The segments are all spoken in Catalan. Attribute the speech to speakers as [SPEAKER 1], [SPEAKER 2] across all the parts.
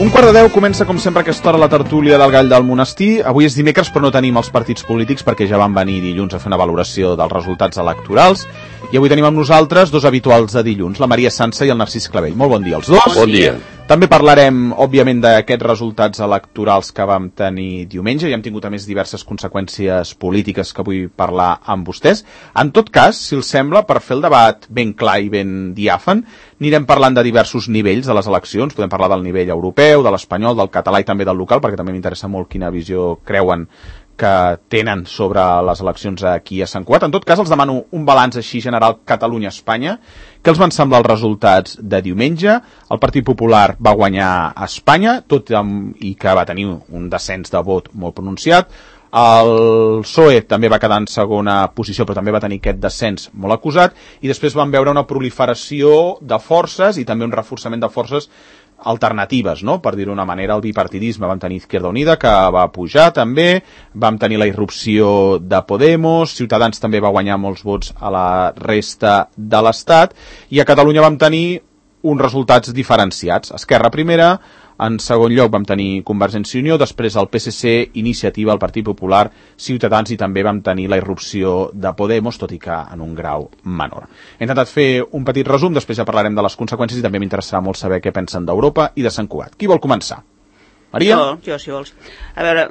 [SPEAKER 1] 9:15 comença, com sempre, a aquesta hora la tertúlia del Gall del Monestir. Avui és dimecres, però no tenim els partits polítics perquè ja van venir dilluns a fer una valoració dels resultats electorals. I avui tenim amb nosaltres dos habituals de dilluns, la Maria Sansa i el Narcís Clavell. Molt bon dia als dos.
[SPEAKER 2] Bon dia.
[SPEAKER 1] També parlarem, òbviament, d'aquests resultats electorals que vam tenir diumenge i hem tingut, a més, diverses conseqüències polítiques que vull parlar amb vostès. En tot cas, si els sembla, per fer el debat ben clar i ben diàfan, anirem parlant de diversos nivells de les eleccions. Podem parlar del nivell europeu, de l'espanyol, del català i també del local, perquè també m'interessa molt quina visió creuen que tenen sobre les eleccions aquí a Sant Cugat. En tot cas, els demano un balanç així general Catalunya-Espanya. Què els van semblar els resultats de diumenge? El Partit Popular va guanyar a Espanya, tot i que va tenir un descens de vot molt pronunciat. El PSOE també va quedar en segona posició, però també va tenir aquest descens molt acusat, i després vam veure una proliferació de forces i també un reforçament de forces alternatives, no? Per dir-ho d'una manera, el bipartidisme. Vam tenir Izquierda Unida, que va pujar també, vam tenir la irrupció de Podemos, Ciutadans també va guanyar molts vots a la resta de l'Estat, i a Catalunya vam tenir uns resultats diferenciats. Esquerra primera, en segon lloc vam tenir Convergència i Unió, després el PSC, Iniciativa, el Partit Popular, Ciutadans, i també vam tenir la irrupció de Podemos, tot i que en un grau menor. He intentat fer un petit resum, després ja parlarem de les conseqüències i també m'interessarà molt saber què pensen d'Europa i de Sant Cugat. Qui vol començar? Maria?
[SPEAKER 3] Jo, si vols. A veure,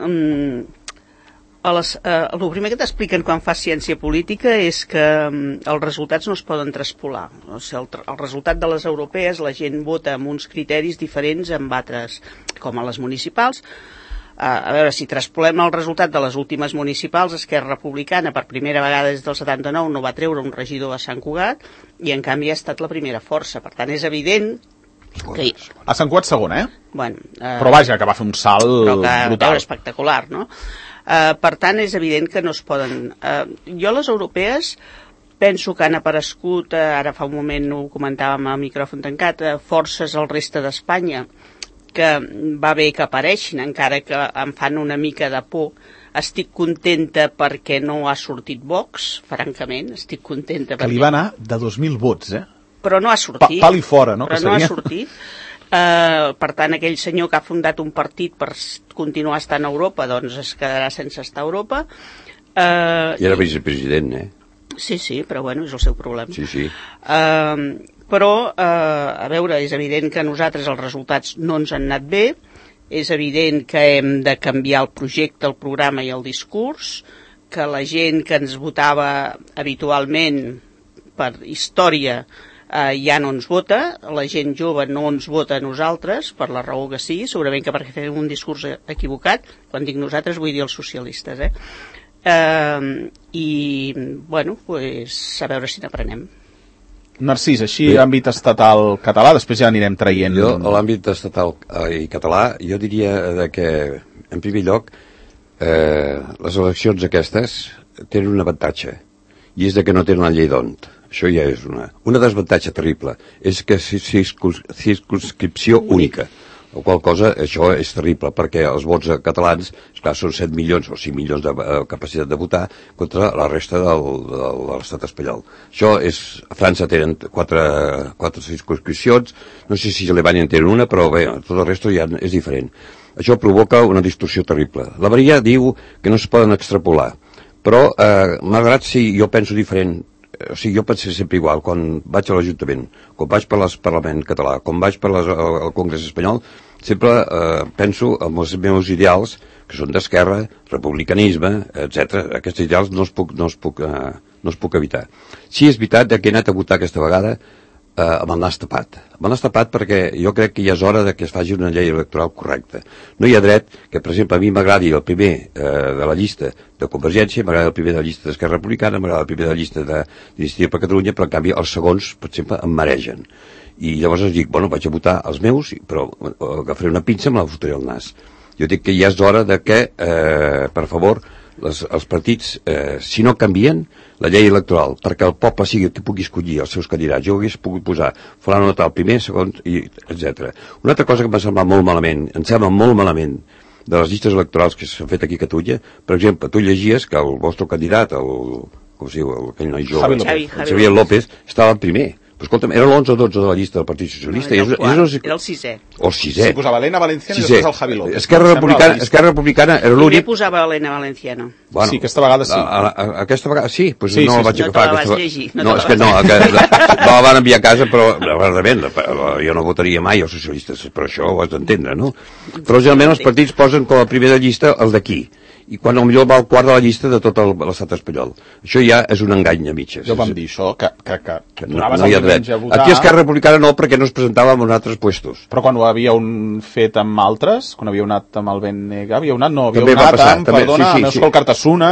[SPEAKER 3] el primer que t'expliquen quan fas ciència política és que els resultats no es poden traspolar. O sigui, el resultat de les europees, la gent vota amb uns criteris diferents amb altres, com a les municipals. A veure, si traspolem el resultat de les últimes municipals, Esquerra Republicana per primera vegada des del 79 no va treure un regidor a Sant Cugat i en canvi ha estat la primera força. Per tant, és evident que...
[SPEAKER 1] A Sant Cugat segona,
[SPEAKER 3] Bueno,
[SPEAKER 1] però vaja, que va fer un salt brutal.
[SPEAKER 3] Espectacular, no? Per tant, és evident que no es poden... Jo les europees penso que han aparegut, ara fa un moment ho comentàvem a micròfon tancat, forces al reste d'Espanya, que va bé que apareixin, encara que em fan una mica de por. Estic contenta perquè no ha sortit Vox, francament, estic contenta perquè...
[SPEAKER 1] Que li va anar de 2.000 vots,
[SPEAKER 3] Però no ha sortit.
[SPEAKER 1] Pal i fora, no?
[SPEAKER 3] Però no ha sortit. Per tant, aquell senyor que ha fundat un partit per continuar estant a Europa, doncs es quedarà sense estar a Europa.
[SPEAKER 2] I era vicepresident,
[SPEAKER 3] Sí, però bueno, és el seu problema.
[SPEAKER 2] Sí.
[SPEAKER 3] Però, a veure, és evident que a nosaltres els resultats no ens han anat bé, és evident que hem de canviar el projecte, el programa i el discurs, que la gent que ens votava habitualment per història ja no ens vota, la gent jove no ens vota a nosaltres, per la raó que sigui, segurament que perquè fem un discurs equivocat, quan dic nosaltres vull dir els socialistes, I, bueno, pues, a veure si n'aprenem.
[SPEAKER 1] Narcís, així àmbit estatal català, després ja anirem traient...
[SPEAKER 2] Jo, a l'àmbit estatal i català, jo diria que, en primer lloc, les eleccions aquestes tenen un avantatge, i és que no tenen una llei d'ont. Això ja és una desavantatge terrible. És que circunscripció única, la qual cosa, això és terrible, perquè els vots catalans, esclar, són 7 milions o 5 milions de capacitat de votar contra la resta de l'estat espanyol. Això és... A França tenen 4 circunscripcions, no sé si a Alemanya en tenen una, però bé, tot el resto ja és diferent. Això provoca una distorsió terrible. La Maria diu que no es poden extrapolar, però malgrat si jo penso diferent, o sigui, jo penso sempre igual, quan vaig a l'Ajuntament, quan vaig per al Parlament català, quan vaig per al Congrés espanyol, sempre penso en els meus ideals, que són d'esquerra, republicanisme, etc. Aquests ideals no es puc evitar. Sí, és veritat que he anat a votar aquesta vegada amb el nas tapat. Amb el nas tapat perquè jo crec que ja és hora que es faci una llei electoral correcta. No hi ha dret que, per exemple, a mi m'agradi el primer de la llista de Convergència, m'agrada el primer de la llista d'Esquerra Republicana, m'agrada el primer de la llista d'Iniciativa per Catalunya, però en canvi els segons, per exemple, em maregen. I llavors dic, bueno, vaig a votar els meus, però agafaré una pinça i me la fotré al nas. Jo dic que ja és hora que, per favor, els partits, si no canvien la llei electoral perquè el poble sigui que pugui escollir els seus candidats, jo hagués pogut posar fulano tal primer, segon, etc. Una altra cosa que em sembla molt malament de les llistes electorals que s'han fet aquí a Catalunya, per exemple, tu llegies que el vostre candidat, com es diu, aquell noi jove, Xavier López, estava el primer. Però escolta'm, era l'11 o 12 de la llista del Partit Socialista.
[SPEAKER 3] Era el 6è.
[SPEAKER 2] O el 6è.
[SPEAKER 1] Sí, posava Elena Valenciano i després el Javi López.
[SPEAKER 2] Esquerra Republicana era l'únic...
[SPEAKER 3] Primer posava Elena Valenciano.
[SPEAKER 1] Bueno, sí, aquesta vegada sí.
[SPEAKER 2] Aquesta vegada sí, doncs
[SPEAKER 1] sí,
[SPEAKER 2] no la vaig agafar.
[SPEAKER 3] No te la vas llegir.
[SPEAKER 2] No, és que no la van enviar a casa, però realment jo no votaria mai els socialistes, però això ho has d'entendre, no? Però generalment els partits posen com a primer de llista el d'aquí, i quan potser va al quart de la llista de tot l'estat espanyol. Això ja és un engany a mitges.
[SPEAKER 1] Jo vam dir això, que donaves
[SPEAKER 2] no
[SPEAKER 1] el diumenge a votar...
[SPEAKER 2] Aquí Esquerra Republicana no, perquè no es presentava en altres puestos.
[SPEAKER 1] Però quan ho havíeu fet amb altres, quan havíeu anat amb el BNG, havíeu anat
[SPEAKER 2] també
[SPEAKER 1] amb, perdona, amb Euskal Cartasuna...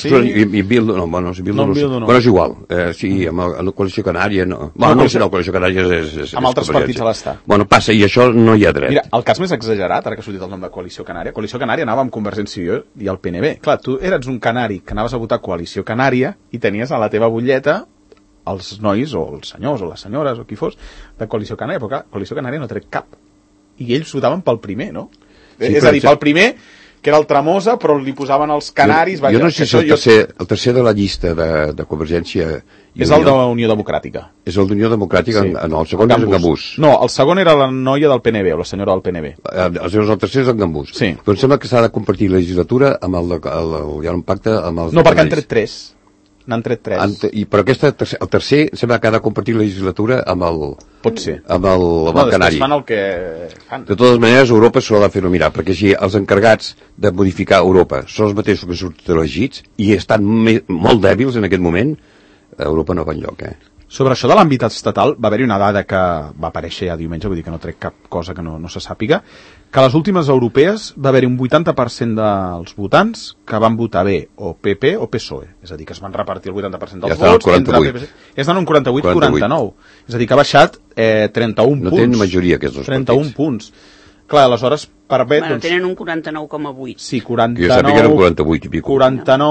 [SPEAKER 2] I Bildu, no, bueno, Bildu no és igual. Sí, amb la Coalició Canària, no. Bueno, no, Coalició Canària és...
[SPEAKER 1] Amb altres partits a l'Estat.
[SPEAKER 2] Bueno, passa, i això no hi ha dret.
[SPEAKER 1] Mira, el cas més exagerat, ara que ha sortit el nom de Coalició Canària, Coalició Canària anava amb Convergència i el PNB. Clar, tu eres un canari que anaves a votar Coalició Canària i tenies a la teva butlleta els nois o els senyors o les senyores o qui fos de Coalició Canària, però clar, Coalició Canària no trec cap. I ells votaven pel primer, no? Sí, és a dir, pel primer, que era el Tremosa, però li posaven els canaris...
[SPEAKER 2] Jo no sé si el tercer de la llista de Convergència...
[SPEAKER 1] És el de la Unió Democràtica.
[SPEAKER 2] És el d'Unió Democràtica? Sí. No, el segon és en Gambús.
[SPEAKER 1] No, el segon era la noia del PNB, o la senyora del PNB.
[SPEAKER 2] El tercer és en Gambús.
[SPEAKER 1] Sí.
[SPEAKER 2] Però em sembla que s'ha de compartir la legislatura amb hi ha un pacte amb els...
[SPEAKER 1] No, perquè han tret 3. N'han tret 3.
[SPEAKER 2] Però el tercer sembla que ha de compartir la legislatura amb el...
[SPEAKER 1] Pot ser.
[SPEAKER 2] Amb el Canari.
[SPEAKER 1] Després fan el que fan.
[SPEAKER 2] De totes maneres, Europa s'ho ha de fer-ho mirar, perquè si els encarregats de modificar Europa són els mateixos que surten elegits i estan molt dèbils en aquest moment, Europa no va enlloc,
[SPEAKER 1] Sobre això de l'àmbit estatal, va haver-hi una dada que va aparèixer ja diumenge, vull dir que no trec cap cosa que no se sàpiga, que a les últimes europees va haver-hi un 80% dels votants que van votar bé o PP o PSOE. És a dir, que es van repartir el 80% dels vots. Ja estan en 48-49. És a dir, que ha baixat 31 punts.
[SPEAKER 2] No tenen majoria aquests dos
[SPEAKER 1] 31 punts. Clar, aleshores, per bé...
[SPEAKER 3] Bueno, tenen un 49,8.
[SPEAKER 1] Sí, 49...
[SPEAKER 2] Jo sabia que eren 48 i pico.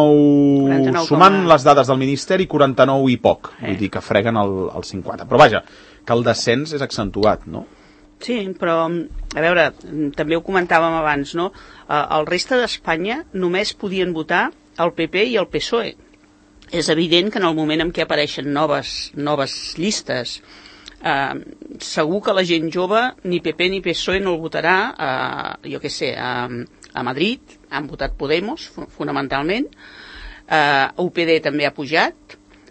[SPEAKER 1] 49 sumant les dades del Ministeri, 49 i poc. Vull dir que freguen el 50. Però vaja, que el descens és accentuat, no?
[SPEAKER 3] Sí, però, a veure, també ho comentàvem abans, no? El reste d'Espanya només podien votar el PP i el PSOE. És evident que en el moment en què apareixen noves llistes... segur que la gent jove ni PP ni PSOE no el votarà jo què sé, a Madrid han votat Podemos fonamentalment, UPD també ha pujat,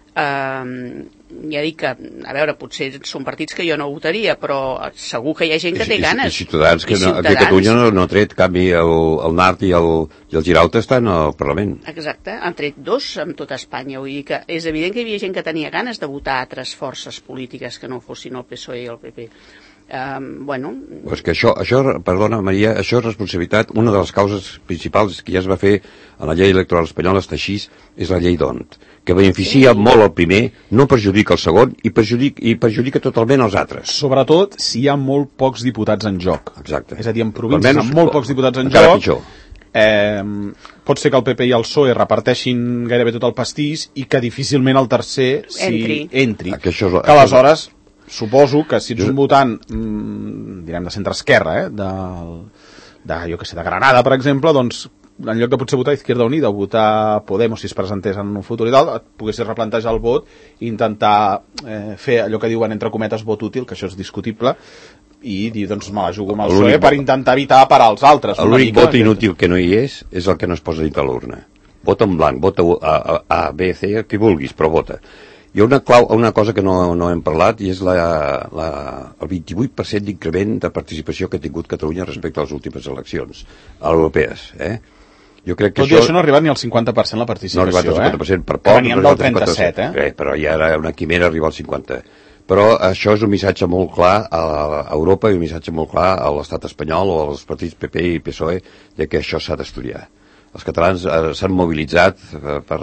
[SPEAKER 3] ja dic que, a veure, potser són partits que jo no votaria, però segur que hi ha gent que té ganes.
[SPEAKER 2] I Ciutadans, que aquí a Catalunya no ha tret, canvi el Nart i el Girauta estan al Parlament.
[SPEAKER 3] Exacte, han tret 2 amb tot Espanya, vull dir que és evident que hi havia gent que tenia ganes de votar altres forces polítiques que no fossin el PSOE i el PP. Bueno...
[SPEAKER 2] Pues que això, perdona Maria, això és responsabilitat, una de les causes principals que ja es va fer a la llei electoral espanyola, està així, és la llei d'Ont, que beneficia molt el primer, no perjudica el segon i perjudica totalment els altres.
[SPEAKER 1] Sobretot si hi ha molt pocs diputats en joc.
[SPEAKER 2] Exacte.
[SPEAKER 1] És a dir, en províncies amb molt pocs diputats en joc,
[SPEAKER 2] pitjor.
[SPEAKER 1] Pot ser que el PP i el PSOE reparteixin gairebé tot el pastís i que difícilment el tercer entri. Que aleshores suposo que si ets un votant direm de centre-esquerra jo que sé, de Granada per exemple, doncs en lloc de potser votar Izquierda Unida o votar Podemos si es presentés en un futur i tal, et poguessis replantejar el vot i intentar fer allò que diuen entre cometes vot útil, que això és discutible, i dir, doncs me la jugo amb el PSOE per intentar evitar parar els altres.
[SPEAKER 2] L'únic vot inútil que no hi és el que no es posa dintre l'urna. Vota en blanc, vota A, B, C, el que vulguis, però vota. Hi ha una cosa que no hem parlat i és el 28% d'increment de participació que ha tingut Catalunya respecte a les últimes eleccions europees. Jo crec que
[SPEAKER 1] això no ha arribat ni al 50% la participació.
[SPEAKER 2] No ha arribat al 50%, per poc.
[SPEAKER 1] Veníem del 37,
[SPEAKER 2] però ja era una quimera arribar al 50%. Però això és un missatge molt clar a Europa i un missatge molt clar a l'estat espanyol o als partits PP i PSOE de que això s'ha d'estudiar. Els catalans s'han mobilitzat per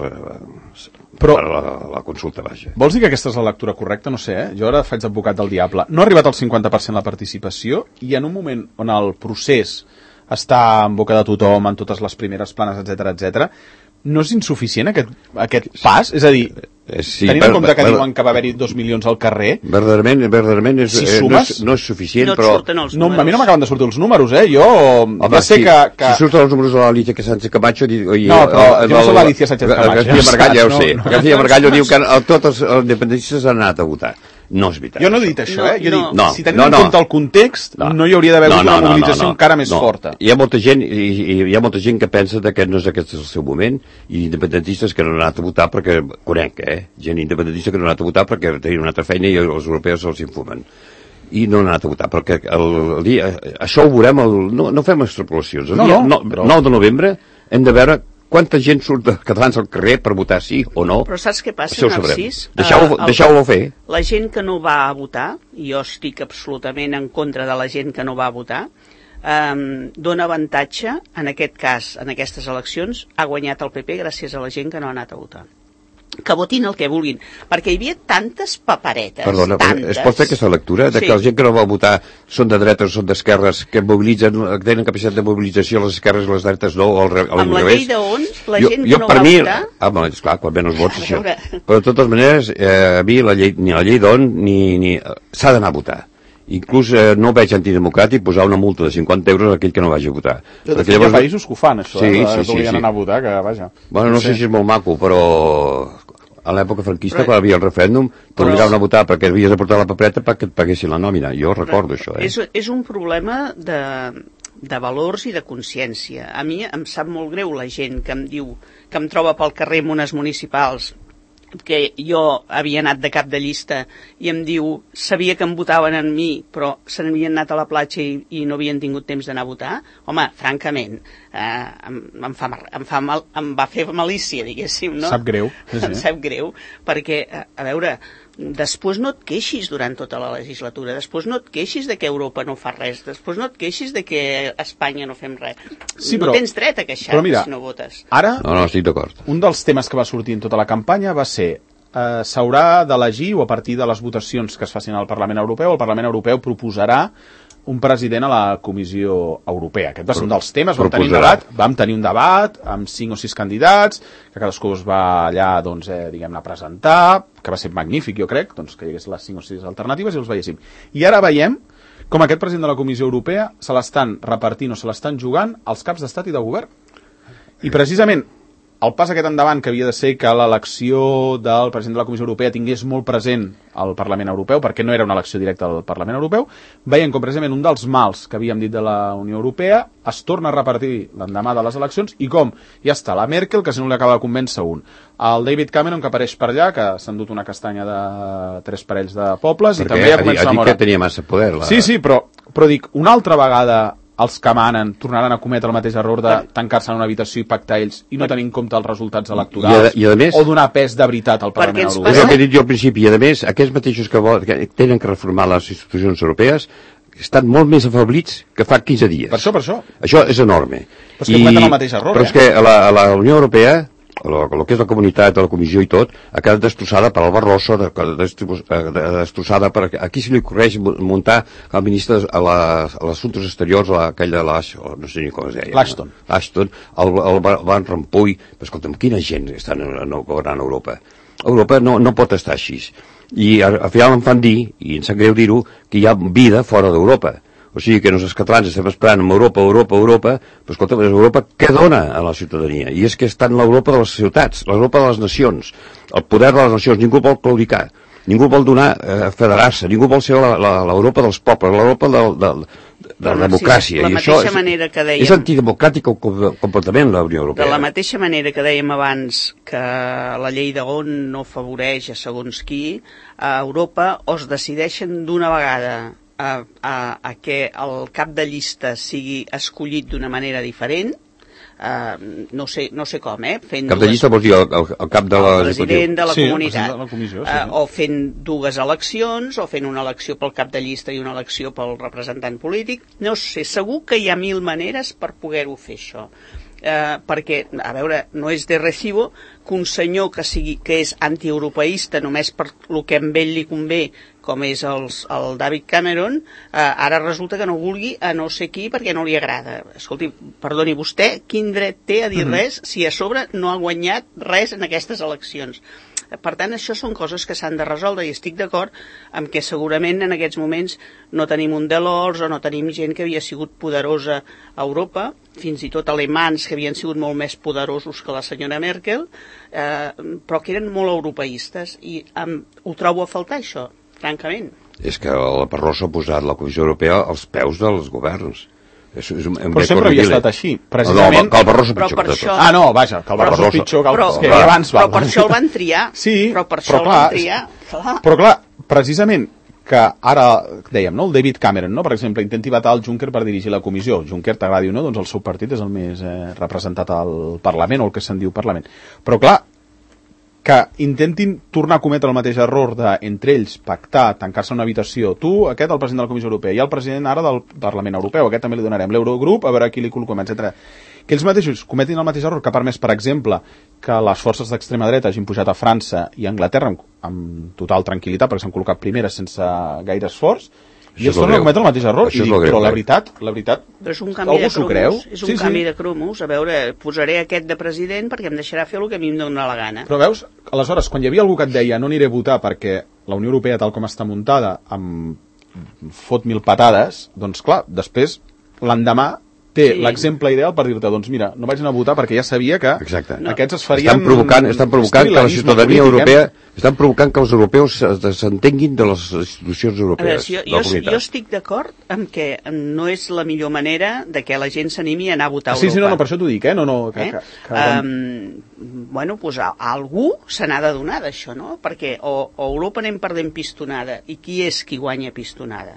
[SPEAKER 2] la consulta, vaja.
[SPEAKER 1] Vols dir que aquesta és la lectura correcta? No sé, jo ara faig d'advocat del diable. No ha arribat al 50% la participació i en un moment on el procés està en boca de tothom, en totes les primeres planes, etc, no és insuficient aquest pas? És a dir, tenint en compte que diuen que va haver-hi 2 milions al carrer...
[SPEAKER 2] Verdaderament no és suficient, però...
[SPEAKER 1] No, a mi no m'acaben de sortir els números, Jo ja sé que...
[SPEAKER 2] Si surten els números de l'Alicia Sánchez Camacho...
[SPEAKER 1] No, però jo no soc l'Alicia Sánchez Camacho.
[SPEAKER 2] García Margallo ja ho sé. García Margallo diu que tots els independentistes han anat a votar. No és veritat.
[SPEAKER 1] Jo no he dit això, Jo he dit, si tenim en compte el context, no hi hauria d'haver hagut una mobilització encara més forta.
[SPEAKER 2] Hi ha molta gent que pensa que no és aquest el seu moment, i independentistes que no han anat a votar perquè, conec, gent independentista que no ha anat a votar perquè tenien una altra feina i els europeus se'ls infumen. I no han anat a votar, perquè això ho veurem, no fem extrapolacions. El dia 9 de novembre hem de veure quanta gent surt de catalans al carrer per votar sí o no.
[SPEAKER 3] Però saps què passa, Narcís?
[SPEAKER 2] Deixeu-ho fer.
[SPEAKER 3] La gent que no va a votar, i jo estic absolutament en contra de la gent que no va a votar, dona avantatge, en aquest cas, en aquestes eleccions, ha guanyat el PP gràcies a la gent que no ha anat a votar. Que votin el que vulguin, perquè hi havia tantes paperetes.
[SPEAKER 2] Perdona,
[SPEAKER 3] tantes.
[SPEAKER 2] Es pot fer aquesta lectura de que la gent que no va votar són de dretes o són d'esquerres, que mobilitzen, que tenen capacitat de mobilització, les esquerres i les dretes no, o al revés.
[SPEAKER 3] Amb la llei d'on, la gent que no va votar...
[SPEAKER 2] Esclar, quan ven els vots, això. Però de totes maneres, a mi ni la llei d'on ni s'ha d'anar a votar. Inclús no veig antidemocràtic posar una multa de 50 euros a aquell que no vagi a votar.
[SPEAKER 1] De fet, hi ha països que ho fan, això, que anar a votar, que vaja.
[SPEAKER 2] Bueno, no sé si és molt maco, però a l'època franquista, quan hi havia el referèndum, t'obligaven a votar perquè havies de portar la papereta perquè et paguessin la nòmina. Jo recordo això.
[SPEAKER 3] És un problema de valors i de consciència. A mi em sap molt greu la gent que em diu, que em troba pel carrer en unes municipals, que jo havia anat de cap de llista i em diu, sabia que em votaven en mi però se n'havien anat a la platja i no havien tingut temps d'anar a votar. Home, francament, em va fer malícia, diguéssim, no?
[SPEAKER 1] Sap greu.
[SPEAKER 3] Em sap greu, perquè, a veure, després no et queixis durant tota la legislatura, després no et queixis de que Europa no fa res, després no et queixis de que a Espanya no fem res. Sí, no tens dret a queixar-te si no votes.
[SPEAKER 1] Ara,
[SPEAKER 2] no, estic d'acord.
[SPEAKER 1] Un dels temes que va sortir en tota la campanya va ser s'haurà d'elegir, o a partir de les votacions que es facin al Parlament Europeu, el Parlament Europeu proposarà un president a la Comissió Europea. Aquest va ser un dels temes, vam tenir un debat amb 5 o 6 candidats, que cadascú es va allà, doncs, diguem-ne, presentar, que va ser magnífic, jo crec, doncs, que hi hagués les 5 o 6 alternatives i els veiéssim. I ara veiem com aquest president de la Comissió Europea se l'estan repartint o se l'estan jugant als caps d'estat i de govern. I precisament el pas aquest endavant que havia de ser que l'elecció del president de la Comissió Europea tingués molt present al Parlament Europeu, perquè no era una elecció directa al Parlament Europeu, veiem com precisament un dels mals que havíem dit de la Unió Europea es torna a repartir l'endemà de les eleccions i com ja està la Merkel, que si no li acaba de convèncer un, el David Cameron, que apareix per allà, que s'ha endut una castanya de 3 parells de pobles, perquè i també ja comença a moure.
[SPEAKER 2] Ha dit que tenia massa poder.
[SPEAKER 1] Sí, però dic, una altra vegada els que manen tornaran a cometre el mateix error de tancar-se en una habitació i pactar ells i no tenir en compte els resultats electorals
[SPEAKER 2] I a més,
[SPEAKER 1] o donar pes de veritat al Parlament Europeu.
[SPEAKER 2] És el que he dit jo al principi, i a més, aquests mateixos que tenen que reformar les institucions europees estan molt més afeblits que fa 15 dies.
[SPEAKER 1] Per això.
[SPEAKER 2] Això és enorme.
[SPEAKER 1] Però és que cometen el mateix error.
[SPEAKER 2] Però és que a la Unió Europea, el que és la comunitat, la comissió i tot, ha quedat destrossada per el Barroso, destrossada per... Aquí se li ocorreix muntar el ministre a l'Assumptes Exteriors, aquell de no sé ni com es deia. L'Ashton, el Van Rompuy. Però escolta'm, quina gent està governant Europa? Europa no pot estar així. I al final em fan dir, i em sap greu dir-ho, que hi ha vida fora d'Europa. O sigui que nosaltres catalans estem esperant amb Europa, però escolta, Europa què dona a la ciutadania? I és que està en l'Europa de les ciutats, l'Europa de les nacions, el poder de les nacions, ningú vol claudicar, ningú vol donar federar-se, ningú vol ser l'Europa dels pobles, l'Europa de la democràcia. I això és antidemocràtic completament la Unió Europea.
[SPEAKER 3] De la mateixa manera que dèiem abans que la llei d'on no afavoreix a segons qui, a Europa o es decideixen d'una vegada a que el cap de llista sigui escollit d'una manera diferent, no sé com, fent
[SPEAKER 2] cap de llista vols dir el cap de
[SPEAKER 3] el president de la comunitat, o fent dues eleccions, o fent una elecció pel cap de llista i una elecció pel representant polític. No sé, segur que hi ha 1000 maneres per poder-ho fer això. Perquè, a veure, no és de recibo que un senyor que és antieuropeista només per el que a ell li convé, com és el David Cameron, ara resulta que no vulgui a no sé qui perquè no li agrada. Escolti, perdoni, vostè quin dret té a dir res si a sobre no ha guanyat res en aquestes eleccions? Per tant, això són coses que s'han de resoldre i estic d'acord amb que segurament en aquests moments no tenim un Delors o no tenim gent que havia sigut poderosa a Europa, fins i tot alemans que havien sigut molt més poderosos que la senyora Merkel, però que eren molt europeistes i ho trobo a faltar això. francament.
[SPEAKER 2] És que la Parró s'ha posat la Comissió Europea als peus dels governs.
[SPEAKER 1] Però sempre havia estat així. Precisament...
[SPEAKER 2] No, que el Barroso pitjor que tot.
[SPEAKER 1] Ah, no, vaja, que el Barroso és pitjor que el que abans va.
[SPEAKER 3] Però per això el van triar.
[SPEAKER 1] Sí,
[SPEAKER 3] però per això el van triar.
[SPEAKER 1] Però clar, precisament que ara, dèiem, no, el David Cameron, no, per exemple, intenti vetar el Juncker per dirigir la comissió. Juncker, t'agradi o no, doncs el seu partit és el més representat al Parlament, o el que se'n diu Parlament. Però clar, que intentin tornar a cometre el mateix error entre ells pactar, tancar-se en una habitació, tu, aquest, el president de la Comissió Europea, i el president ara del Parlament Europeu, aquest també li donarem l'Eurogrup, a veure qui li col·loquem, etc. Que ells mateixos cometin el mateix error, que ha permès, per exemple, que les forces d'extrema dreta hagin pujat a França i a Anglaterra amb total tranquil·litat, perquè s'han col·locat primeres sense gaire esforç, i es torna a cometre el mateix error. I dic, però la veritat,
[SPEAKER 3] però és un canvi
[SPEAKER 1] algú s'ho creu?
[SPEAKER 3] És un canvi de cromos. A veure, posaré aquest de president perquè em deixarà fer el que a mi em dóna la gana.
[SPEAKER 1] Però veus, aleshores, quan hi havia algú que et deia no aniré a votar perquè la Unió Europea, tal com està muntada, em fot 1000 patades, doncs clar, després, l'endemà, té l'exemple ideal per dir-te, doncs mira, no vaig anar a votar perquè ja sabia que aquests es farien...
[SPEAKER 2] Estan provocant que la ciutadania europea... Estan provocant que els europeus s'entenguin de les institucions europees.
[SPEAKER 3] A veure, jo estic d'acord amb que no és la millor manera de que la gent s'animi a anar a votar a Europa.
[SPEAKER 1] Sí, no, per això t'ho dic,
[SPEAKER 3] Bueno, doncs algú se n'ha de donar d'això, no? Perquè o Europa anem perdent pistonada, i qui és qui guanya pistonada?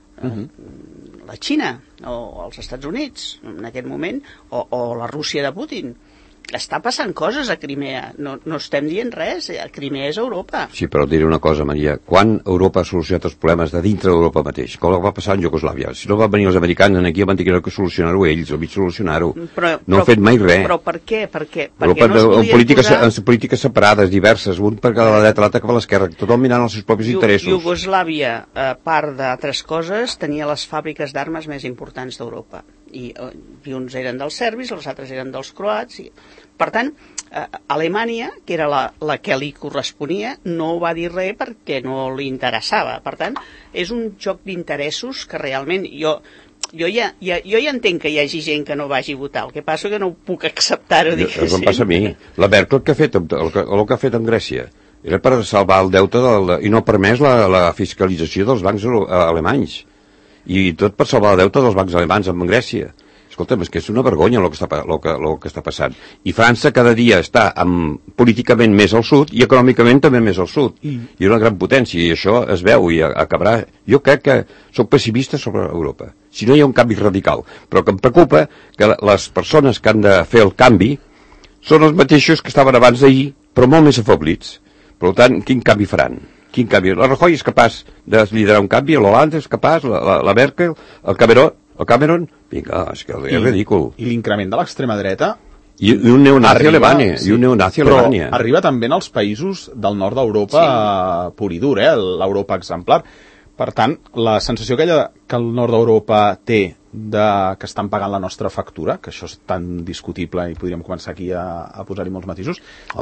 [SPEAKER 3] La Xina o els Estats Units en aquest moment, o la Rússia de Putin. Està passant coses a Crimea, no estem dient res, Crimea és Europa.
[SPEAKER 2] Sí, però et diré una cosa, Maria, quan Europa ha solucionat els problemes de dintre d'Europa mateix? Com va passar en Iugoslàvia? Si no van venir els americans aquí van tenir que solucionar-ho ells, o mig solucionar-ho. No han fet mai res.
[SPEAKER 3] Però per què? Perquè
[SPEAKER 2] Europa, no es en polítiques separades, diverses, un per cada dreta, l'altre cap a l'esquerra, tothom mirant els seus propis interessos.
[SPEAKER 3] Iugoslàvia, a part d'altres coses, tenia les fàbriques d'armes més importants d'Europa. I uns eren dels serbis, els altres eren dels croats. Per tant, Alemanya, que era la que li corresponia, no va dir res perquè no li interessava. Per tant, és un joc d'interessos que realment jo ja entenc que hi hagi gent que no vagi a votar, el que passa que no puc acceptar-ho, diguéssim.
[SPEAKER 2] Això em passa a mi. La Merkel el que ha fet amb Grècia era per salvar el deute i no ha permès la fiscalització dels bancs alemanys. I tot per salvar el deute dels bancs alemans amb Grècia. Escolta'm, és que és una vergonya el que està passant. I França cada dia està políticament més al sud i econòmicament també més al sud. I una gran potència, i això es veu i acabarà. Jo crec que soc pessimista sobre Europa. Si no hi ha un canvi radical. Però que em preocupa que les persones que han de fer el canvi són els mateixos que estaven abans d'ahir, però molt més afeblits. Per tant, quin canvi faran? Quin canvi? La Rajoy és capaç de liderar un canvi, l'Hollande és capaç, la Merkel, el Cameron, vinga, és que és ridícul.
[SPEAKER 1] I l'increment de l'extrema dreta...
[SPEAKER 2] I un neonazi a Alemanya.
[SPEAKER 1] Però arriba també als països del nord d'Europa pur i dur, l'Europa exemplar. Per tant, la sensació aquella que el nord d'Europa té que estan pagant la nostra factura, que això és tan discutible i podríem començar aquí a posar-hi molts matisos.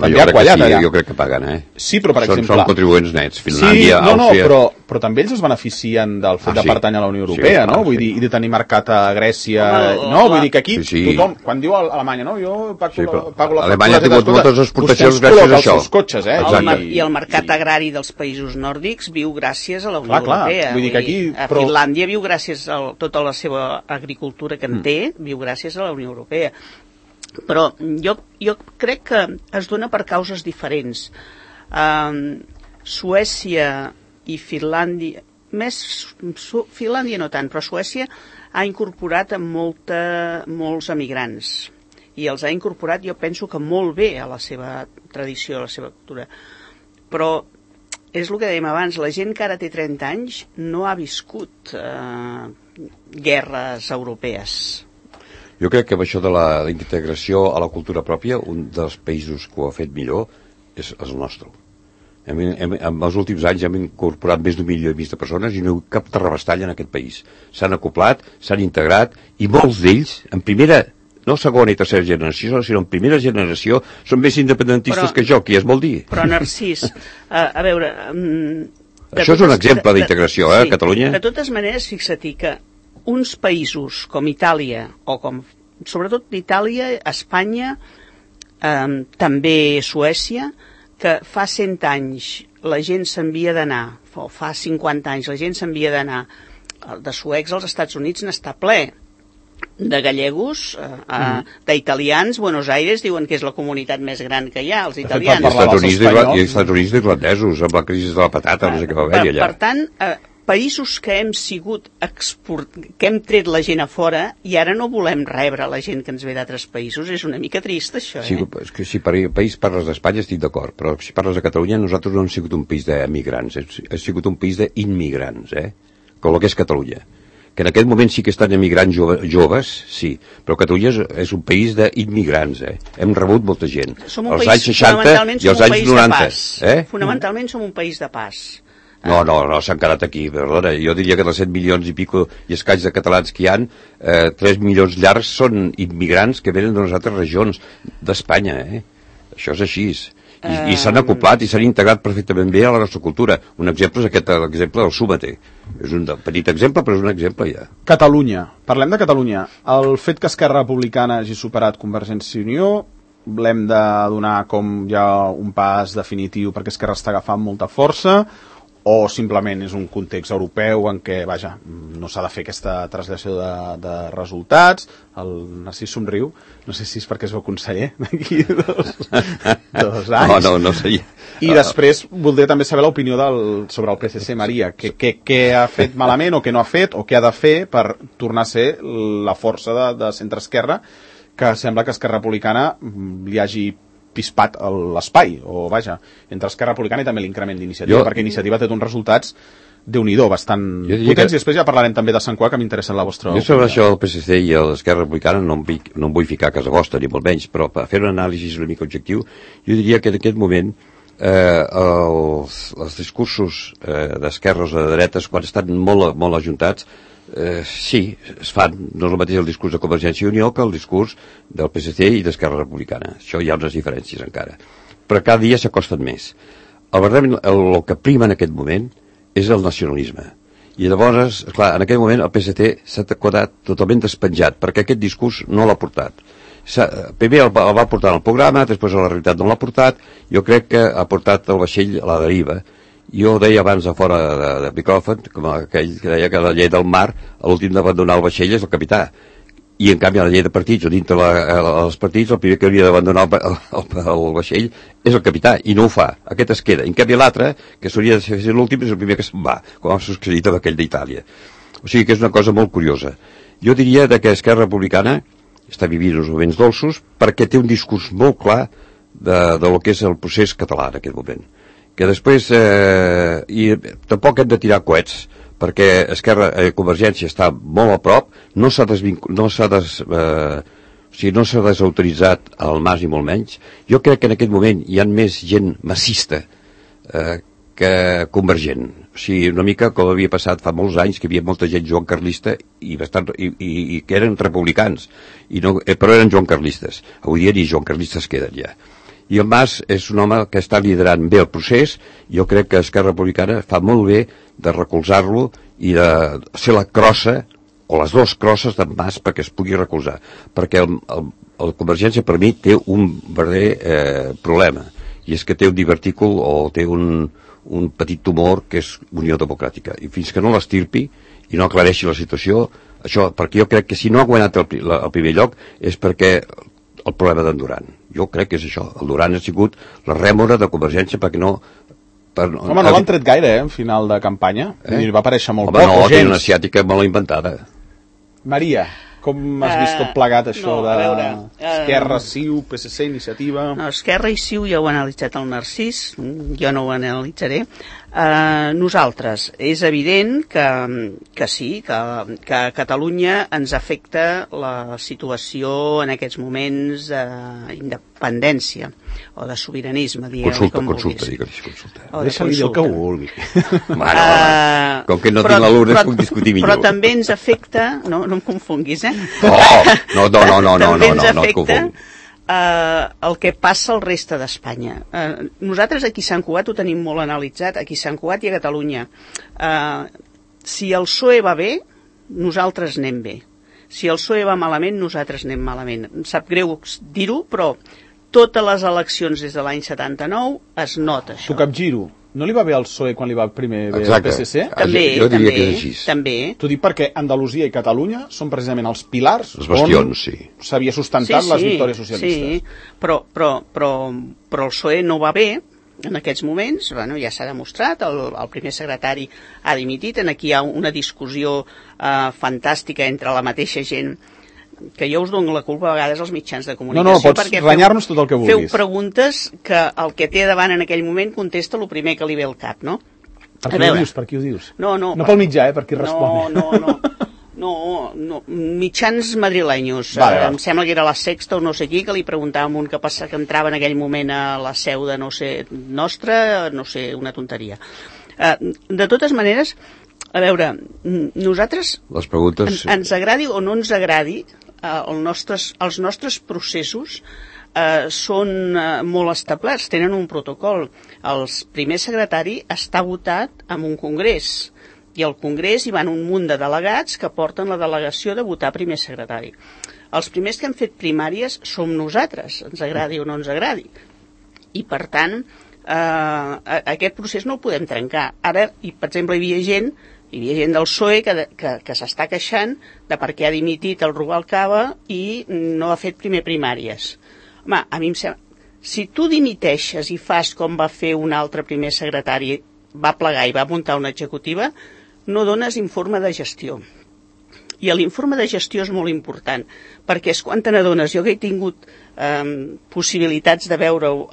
[SPEAKER 2] Jo crec que paguen,
[SPEAKER 1] Sí, però per exemple...
[SPEAKER 2] Són contribuents nets, Finlàndia, Àustria...
[SPEAKER 1] Però també ells es beneficien del fet de pertànyer a la Unió Europea, no? Vull dir, i de tenir mercat a Grècia... No, vull dir que aquí tothom, quan diu Alemanya, no? Jo pago la...
[SPEAKER 2] Alemanya ha tingut moltes exportacions gràcies a això.
[SPEAKER 1] Cotxes,
[SPEAKER 3] I el mercat agrari dels països nòrdics viu gràcies a la Unió Europea.
[SPEAKER 1] Vull dir que aquí...
[SPEAKER 3] A Finlàndia viu gràcies a tota la seva agricultura que en té, viu gràcies a la Unió Europea. Però jo crec que es dona per causes diferents. Suècia i Finlàndia, Finlàndia no tant, però Suècia ha incorporat molts emigrants. I els ha incorporat, jo penso que molt bé a la seva tradició, a la seva cultura. Però és el que dèiem abans, la gent que ara té 30 anys no ha viscut guerres europees.
[SPEAKER 2] Jo crec que amb això de la integració a la cultura pròpia, un dels països que ho ha fet millor és el nostre. En els últims anys hem incorporat més d'1,5 milió de persones i no hi ha cap terrabastall en aquest país. S'han acoplat, s'han integrat i molts d'ells, en primera, no segona i tercera generació, sinó en primera generació, són més independentistes que jo, que ja es vol dir.
[SPEAKER 3] Però, Narcís, a veure...
[SPEAKER 2] Això és un exemple d'integració, a Catalunya.
[SPEAKER 3] De totes maneres, fixa-t'hi que uns països com Itàlia, o com sobretot Itàlia, Espanya, també Suècia, que fa 100 anys la gent s'envia d'anar, o fa 50 anys la gent s'envia d'anar de suecs als Estats Units n'està ple, de gallegos, d'italians. Buenos Aires diuen que és la comunitat més gran que hi ha, els italians.
[SPEAKER 2] I Estats Units d'irlandesos, amb la crisi de la patata, no sé què va haver allà.
[SPEAKER 3] Per tant, països que hem sigut que hem tret la gent a fora i ara no volem rebre la gent que ens ve d'altres països, és una mica trist això,
[SPEAKER 2] Sí, és que si per país parles d'Espanya estic d'acord, però si parles de Catalunya nosaltres no hem sigut un país d'emigrants, hem sigut un país d'immigrants, com el que és Catalunya. Que en aquest moment sí que estan emigrants joves, sí, però Catalunya és un país d'immigrants, Hem rebut molta gent.
[SPEAKER 3] Als anys 60 i als anys 90. Fonamentalment som un país de pas.
[SPEAKER 2] No, s'han quedat aquí, perdona. Jo diria que dels 7 milions i pico i escaig de catalans que hi ha, 3 milions llargs són immigrants que venen d'unes altres regions d'Espanya, Això és així. I s'han acoplat i s'han integrat perfectament bé a la nostra cultura. Un exemple és l'exemple del Súmate. És un petit exemple, però és un exemple ja.
[SPEAKER 1] Catalunya. Parlem de Catalunya. El fet que Esquerra Republicana hagi superat Convergència i Unió l'hem de donar com ja un pas definitiu perquè Esquerra està agafant molta força, o simplement és un context europeu en què, vaja, no s'ha de fer aquesta traslació de resultats. El Narcís somriu, no sé si és perquè es veu conseller d'aquí dos anys.
[SPEAKER 2] No sé.
[SPEAKER 1] I després voldria també saber l'opinió sobre el PSC, Maria, què ha fet malament o què no ha fet o què ha de fer per tornar a ser la força de centre-esquerra, que sembla que Esquerra Republicana li hagi pispat l'espai, o vaja, entre Esquerra Republicana i també l'increment d'Iniciativa, perquè Iniciativa té uns resultats déu-n'hi-do, bastant potents, i després ja parlarem també de Sant Cuà, que m'interessa la vostra opinió.
[SPEAKER 2] Jo sobre això del PSC i l'Esquerra Republicana no em vull ficar a casa vostra, ni molt menys, però per fer un anàlisi una mica objectiu, jo diria que en aquest moment els discursos d'esquerres o de dretes, quan estan molt ajuntats, sí, es fan, no és el mateix el discurs de Convergència i Unió que el discurs del PSC i d'Esquerra Republicana. Això hi ha unes diferències encara. Però cada dia s'acosten més. El que prima en aquest moment és el nacionalisme. I llavors, clar, en aquest moment el PSC s'ha quedat totalment despenjat, perquè aquest discurs no l'ha portat. Primer el va portar al programa, després a la realitat no l'ha portat. Jo crec que ha portat el vaixell a la deriva. Jo deia abans a fora de micròfon, com aquell que deia que la llei del mar, l'últim d'abandonar el vaixell és el capità. I en canvi a la llei de partits, o dintre els partits, el primer que hauria d'abandonar el vaixell és el capità, i no ho fa. Aquest es queda. I en canvi l'altre, que s'hauria de ser l'últim, és el primer que se'n va, com ha succeït amb aquell d'Itàlia. O sigui que és una cosa molt curiosa. Jo diria que Esquerra Republicana està vivint uns moments dolços perquè té un discurs molt clar de lo que és el procés català en aquest moment. Que després i tampoc hem de tirar coets perquè Convergència està molt a prop, no s'ha desautoritzat al Mas i molt menys. Jo crec que en aquest moment hi ha més gent massista que convergent. O sigui, una mica com havia passat fa molts anys, que hi havia molta gent joan carlista i que eren republicans, però eren joan carlistes. Avui dia ni joan carlistes queden ja. I el Mas és un home que està liderant bé el procés. Jo crec que Esquerra Republicana fa molt bé de recolzar-lo i de ser la crossa, o les dues crosses d'en Mas, perquè es pugui recolzar. Perquè el Convergència, per mi, té un verdader problema, i és que té un divertícul o té un petit tumor que és Unió Democràtica. I fins que no l'estirpi i no aclareixi la situació, això, perquè jo crec que si no ha guanyat el primer lloc és perquè el problema d'en Duran. Jo crec que és això. El Duran ha sigut la rèmora de Convergència perquè no...
[SPEAKER 1] Home, no l'han tret gaire, en final de campanya. Va aparèixer molt poc.
[SPEAKER 2] Home, no, té una asiàtica molt inventada.
[SPEAKER 1] Maria, com has vist tot plegat això Esquerra, CiU, PSC, Iniciativa?
[SPEAKER 3] No, Esquerra i CiU ja ho ha analitzat el Narcís, jo no ho analitzaré. Nosaltres, és evident que sí, que a Catalunya ens afecta la situació en aquests moments d'independència o de sobiranisme, digueu-li com vulguis.
[SPEAKER 2] Consulta.
[SPEAKER 1] Deixa-li dir el que vulgui.
[SPEAKER 2] Com que no tinc la Lourdes puc discutir millor.
[SPEAKER 3] Però també ens afecta, no em confonguis,
[SPEAKER 2] No,
[SPEAKER 3] també ens afecta el que passa al reste d'Espanya. Nosaltres aquí a Sant Cugat ho tenim molt analitzat, aquí a Sant Cugat i a Catalunya. Si el PSOE va bé, nosaltres anem bé. Si el PSOE va malament, nosaltres anem malament. Em sap greu dir-ho, però totes les eleccions des de l'any 79 es nota això.
[SPEAKER 1] Tu capgiro. No li va bé al PSOE quan li va primer bé al PSC?
[SPEAKER 3] També,
[SPEAKER 2] jo diria que és així.
[SPEAKER 3] També.
[SPEAKER 1] T'ho dic perquè Andalusia i Catalunya són precisament els pilars
[SPEAKER 2] els bastions,
[SPEAKER 1] on s'havia sustentat les victòries socialistes.
[SPEAKER 3] Sí, però el PSOE no va bé en aquests moments, bueno, ja s'ha demostrat, el primer secretari ha dimitit, aquí hi ha una discussió fantàstica entre la mateixa gent, que jo us dono la culpa a vegades als mitjans de comunicació.
[SPEAKER 1] No, pots renyar-nos tot el que vulguis.
[SPEAKER 3] Feu preguntes que el que té davant en aquell moment contesta el primer que li ve al cap, no?
[SPEAKER 1] Per qui ho dius?
[SPEAKER 3] No
[SPEAKER 1] pel mitjà, per qui respon.
[SPEAKER 3] No, mitjans madrilenyos. Em sembla que era la Sexta o no sé qui, que li preguntàvem un que entrava en aquell moment a la seu de no sé nostra, no sé, una tonteria. De totes maneres, a veure, nosaltres,
[SPEAKER 2] les preguntes...
[SPEAKER 3] ens agradi o no ens agradi, els nostres processos són molt establerts, tenen un protocol. El primer secretari està votat en un congrés, i al congrés hi van un munt de delegats que porten la delegació de votar primer secretari. Els primers que han fet primàries som nosaltres, ens agradi o no ens agradi. I, per tant, aquest procés no el podem trencar. Ara, per exemple, hi havia gent del PSOE que s'està queixant de per què ha dimitit el Rubalcaba i no ha fet primer primàries. Home, a mi em sembla... Si tu dimiteixes i fas com va fer un altre primer secretari, va plegar i va muntar una executiva, no dones informe de gestió. I l'informe de gestió és molt important, perquè és quan te n'adones. Jo que he tingut possibilitats de veure-ho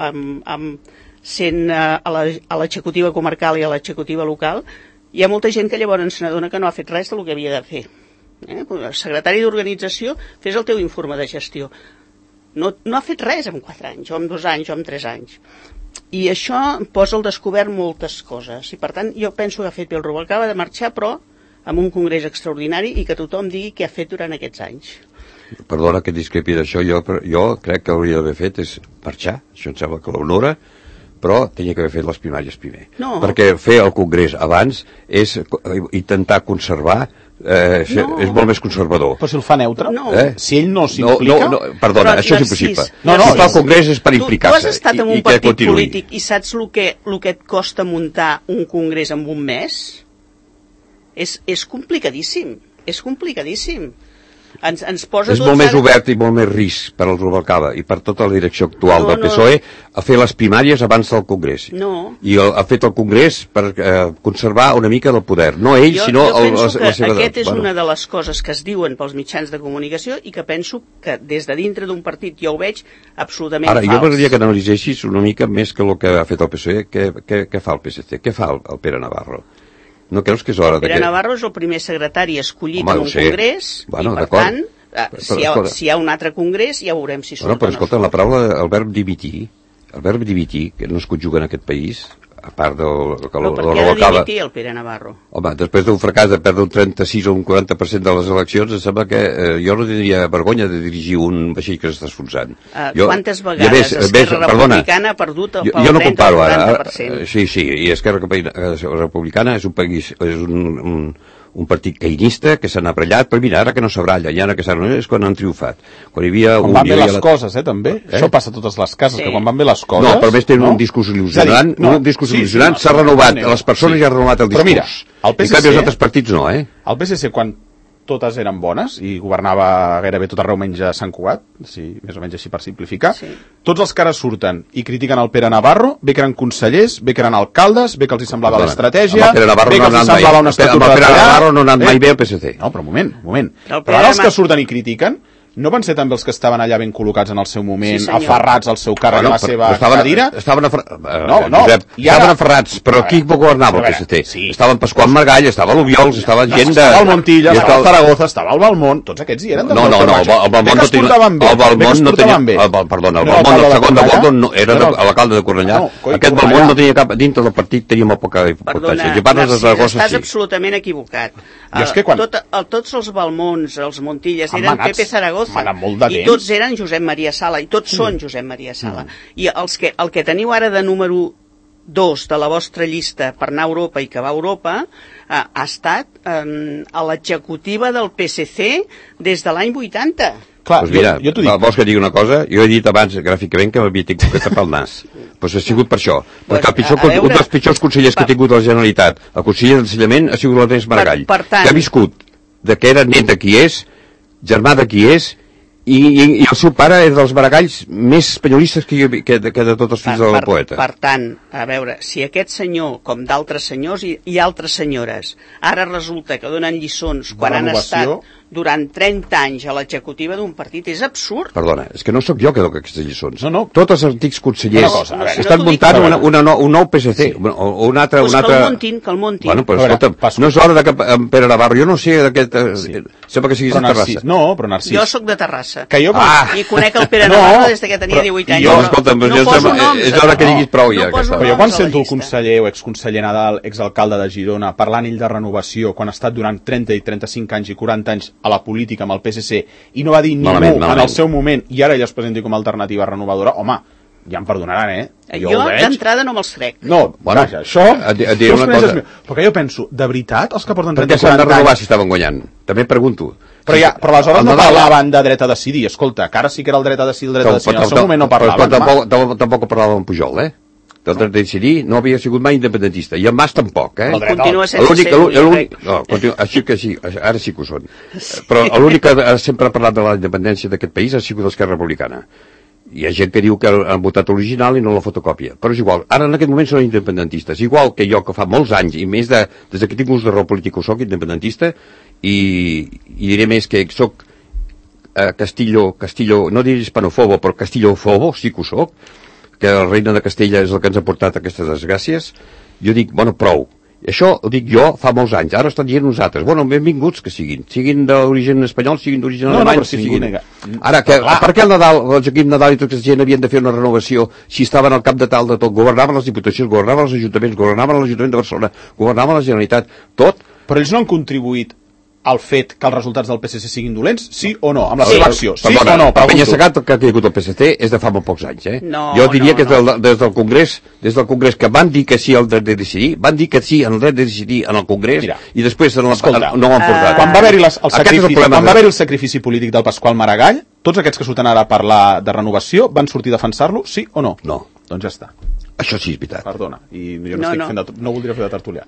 [SPEAKER 3] sent a l'executiva comarcal i a l'executiva local, hi ha molta gent que llavors se n'adona que no ha fet res del que havia de fer. El secretari d'organització, fes el teu informe de gestió. No ha fet res en 4 anys, o en 2 anys, o en 3 anys. I això posa al descobert moltes coses. I per tant, jo penso que ha fet bé el Rubalcaba de marxar, però amb un congrés extraordinari i que tothom digui què ha fet durant aquests anys.
[SPEAKER 2] Perdona que discrepi d'això, jo crec que hauria d'haver fet és marxar, això em sembla que l'honora, però tenia que haver fet les primàries primer.
[SPEAKER 3] No.
[SPEAKER 2] Perquè fer el congrés abans és intentar conservar, és molt més conservador.
[SPEAKER 1] Però si el fa neutre, si ell no
[SPEAKER 2] s'implica... No, perdona, això és impossible. Si fa el congrés és per implicar-se.
[SPEAKER 3] Tu has estat en un partit polític i saps el que et costa muntar un congrés en un mes? És complicadíssim, és complicadíssim. Ens posa
[SPEAKER 2] és molt més obert i molt més risc per al Rubalcaba i per tota la direcció actual del PSOE a fer les primàries abans del Congrés. I ha fet el Congrés per conservar una mica del poder. No ell, sinó
[SPEAKER 3] la seva... Jo penso que aquest és una de les coses que es diuen pels mitjans de comunicació i que penso que des de dintre d'un partit jo ho veig absolutament fals.
[SPEAKER 2] Ara, jo m'agradaria que analitzessis una mica més que el que ha fet el PSOE. Què fa el PSC? Què fa el Pere Navarro? No creus que és hora de que...
[SPEAKER 3] Pere Navarro és el primer secretari escollit en un congrés, i per tant, si hi ha un altre congrés, ja veurem si surt o no.
[SPEAKER 2] Però escolta, la paraula, el verb dimitir, que no es conjuga en aquest país, a part del...
[SPEAKER 3] Però per què ha de dimitir el Pere Navarro?
[SPEAKER 2] Home, després d'un fracàs de perdre un 36 o un 40% de les eleccions, em sembla que jo no tindria vergonya de dirigir un vaixell que s'està esfonsant.
[SPEAKER 3] Quantes vegades Esquerra Republicana ha perdut pel 30 o 40%?
[SPEAKER 2] Sí, i Esquerra Republicana és un país... és un partit caïnista que s'ha abrallat, però mira, ara que no s'abralla, i ara que és quan han triomfat. Quan
[SPEAKER 1] van bé les coses, també. Això passa a totes les cases, que quan van bé les coses...
[SPEAKER 2] No, però més tenen un discurs il·lusionant, s'ha renovat, les persones ja han renovat el discurs.
[SPEAKER 1] Però mira, el PSC...
[SPEAKER 2] En canvi, els altres partits no,
[SPEAKER 1] El PSC, quan totes eren bones i governava gairebé tot arreu menys a Sant Cugat, més o menys així per simplificar, tots els que ara surten i critiquen el Pere Navarro, bé que eren consellers, bé que eren alcaldes, bé que els semblava l'estratègia, bé que els semblava un estatut
[SPEAKER 2] de Pere Navarro no ha anat mai bé al PSC.
[SPEAKER 1] No, però un moment. Però ara els que surten i critiquen no van ser també els que estaven allà ben col·locats en el seu moment, aferrats al seu càrrec, a la seva cadira?
[SPEAKER 2] Estaven aferrats, però qui governava el PSC? Estava en Pasqual Margall, estava l'Obiols, estava gent de...
[SPEAKER 1] Estava el Montilla, estava el Zaragoza, estava el Balmont, tots aquests hi eren del
[SPEAKER 2] No, el Balmont no tenia... Perdona, el Balmont, el segon de Balmont, era l'alcalde de Cornellà. Aquest Balmont no tenia cap... Dintre del partit tenia molt poca importància.
[SPEAKER 3] Estàs absolutament equivocat. Tots els Balmonts, els Montilles, eren Pepe Zaragoza, i tots eren Josep Maria Sala, i tots són Josep Maria Sala. I el que teniu ara de número 2 de la vostra llista per anar a Europa i que va a Europa ha estat a l'executiva del PSC des de l'any 80.
[SPEAKER 1] Clar,
[SPEAKER 2] doncs mira,
[SPEAKER 1] jo t'ho dic.
[SPEAKER 2] vols que digui una cosa? Jo he dit abans gràficament que m'havia tingut que tapar el nas. Doncs ha sigut per això. Perquè un dels pitjors consellers que ha tingut la Generalitat, el conseller d'Ensenyament, ha sigut l'Ernest Maragall, que ha viscut de que era net de qui és, germà de qui és, i el seu pare és dels Maragalls més espanyolistes que de tots els fills del poeta.
[SPEAKER 3] Per tant, a veure, si aquest senyor, com d'altres senyors i altres senyores, ara resulta que donen lliçons quan han estat durant 30 anys a l'executiva d'un partit, és absurd.
[SPEAKER 2] Perdona, és que no sóc jo que dono aquestes lliçons.
[SPEAKER 1] No.
[SPEAKER 2] Tots els antics consellers estan muntant un nou PSC, o un altre...
[SPEAKER 3] Pues que el muntin.
[SPEAKER 2] Bueno, però escolta, no és hora que en Pere Navarro, jo no sé d'aquest... Sembla que siguis de Terrassa.
[SPEAKER 1] No, però Narcís...
[SPEAKER 3] Jo sóc de Terrassa.
[SPEAKER 1] I
[SPEAKER 3] conec el Pere Navarro des que tenia 18 anys.
[SPEAKER 2] Escolta'm, és hora que diguis prou ja.
[SPEAKER 1] Però jo quan sento el conseller o exconseller Nadal, exalcalde de Girona, parlant ell de renovació, quan ha estat durant 30 i 35 anys i 40 anys a la política amb el PSC, i no va dir ningú en el seu moment, i ara ell es presenti com a alternativa renovadora, home, ja em perdonaran,
[SPEAKER 3] Jo d'entrada no me'ls crec.
[SPEAKER 1] No, vaja, això... Perquè jo penso, de veritat, els que porten 30
[SPEAKER 2] anys... Per què s'han de renovar si estaven guanyant? També pregunto.
[SPEAKER 1] Però aleshores no parlaven de dret a decidir, escolta, que ara sí que era el dret a decidir, en el seu moment no parlaven.
[SPEAKER 2] Tampoc parlaven Pujol, del dret a decidir no havia sigut mai independentista, i en Mas tampoc,
[SPEAKER 3] Continua sense ser.
[SPEAKER 2] Així que sí, ara sí que ho són. Però l'únic que sempre ha parlat de la independència d'aquest país ha sigut l'Esquerra Republicana. Hi ha gent que diu que han votat original i no la fotocòpia, però és igual, ara en aquest moment són independentistes, igual que jo, que fa molts anys i més des que tinc ús de raó polític ho soc independentista, i diré més que soc Castillo, no diré hispanofobo, però castillofobo sí que ho soc, que el reina de Castella és el que ens ha portat aquestes desgràcies. Jo dic, bueno, prou. Això ho dic jo fa molts anys, ara estan dient nosaltres. Bueno, benvinguts que siguin d'origen espanyol, siguin d'origen alemany, Ara, per què el Nadal, el Joaquim Nadal i tota aquesta gent havien de fer una renovació si estaven al cap de tal de tot? Governaven les diputacions, governaven els ajuntaments, governaven l'Ajuntament de Barcelona, governaven la Generalitat, tot.
[SPEAKER 1] Però ells no han contribuït al fet que els resultats del PSC siguin dolents, sí o no, amb la seva acció? Sí o no?
[SPEAKER 2] El penya-segat que ha caigut el PSC és de fa molt pocs anys, Jo diria que des del Congrés que van dir que sí al dret de decidir, van dir que sí al dret de decidir en el Congrés, i després no ho han portat.
[SPEAKER 1] Quan va haver-hi el sacrifici polític del Pasqual Maragall, tots aquests que surten ara a parlar de renovació van sortir a defensar-lo, sí o no?
[SPEAKER 2] No.
[SPEAKER 1] Doncs ja està.
[SPEAKER 2] Això sí és veritat.
[SPEAKER 1] Perdona, i jo no voldria fer de tertulià.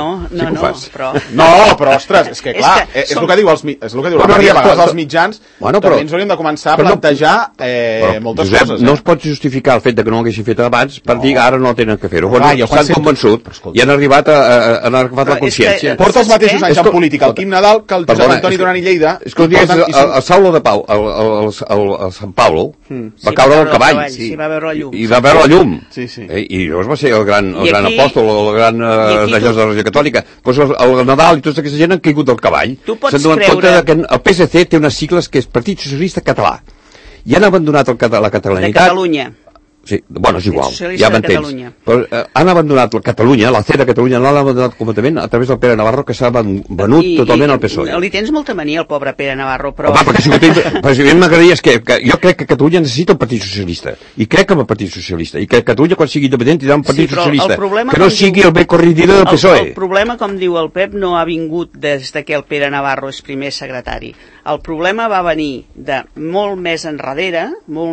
[SPEAKER 1] Però, ostres, és que clar, és el que diu la Maria, a vegades els mitjans també ens hauríem de començar a plantejar moltes coses.
[SPEAKER 2] No es pot justificar el fet que no ho haguessin fet abans per dir que ara no tenen que fer-ho. S'han convençut i han arribat a la consciència.
[SPEAKER 1] Porta els mateixos anys en política el Quim Nadal que el Josep Antoni Duran i Lleida.
[SPEAKER 2] És que el Saulo de Pau, el Sant Paulo, va caure del cavall i va veure la llum. I llavors va ser el gran apòstol, el gran d'allòs de la Regió Catòlica. Doncs el Nadal i tota aquesta gent han caigut del cavall. S'han donat compte que el PSC té unes sigles que és Partit Socialista Català. I han abandonat la catalanitat.
[SPEAKER 3] De Catalunya.
[SPEAKER 2] Sí, bueno, és igual, ja m'entens. Però han abandonat la Catalunya, la C de Catalunya no l'han abandonat completament a través del Pere Navarro, que s'ha venut totalment al PSOE.
[SPEAKER 3] Li tens molta mania al pobre Pere Navarro, però...
[SPEAKER 2] Home, perquè si m'agradaria és que jo crec que Catalunya necessita un partit socialista, i crec que amb el partit socialista, i que Catalunya quan sigui independent tindrà un partit socialista, que no sigui el bé corrididor del PSOE.
[SPEAKER 3] El problema, com diu el Pep, no ha vingut des que el Pere Navarro és primer secretari. El problema va venir de molt més enrere,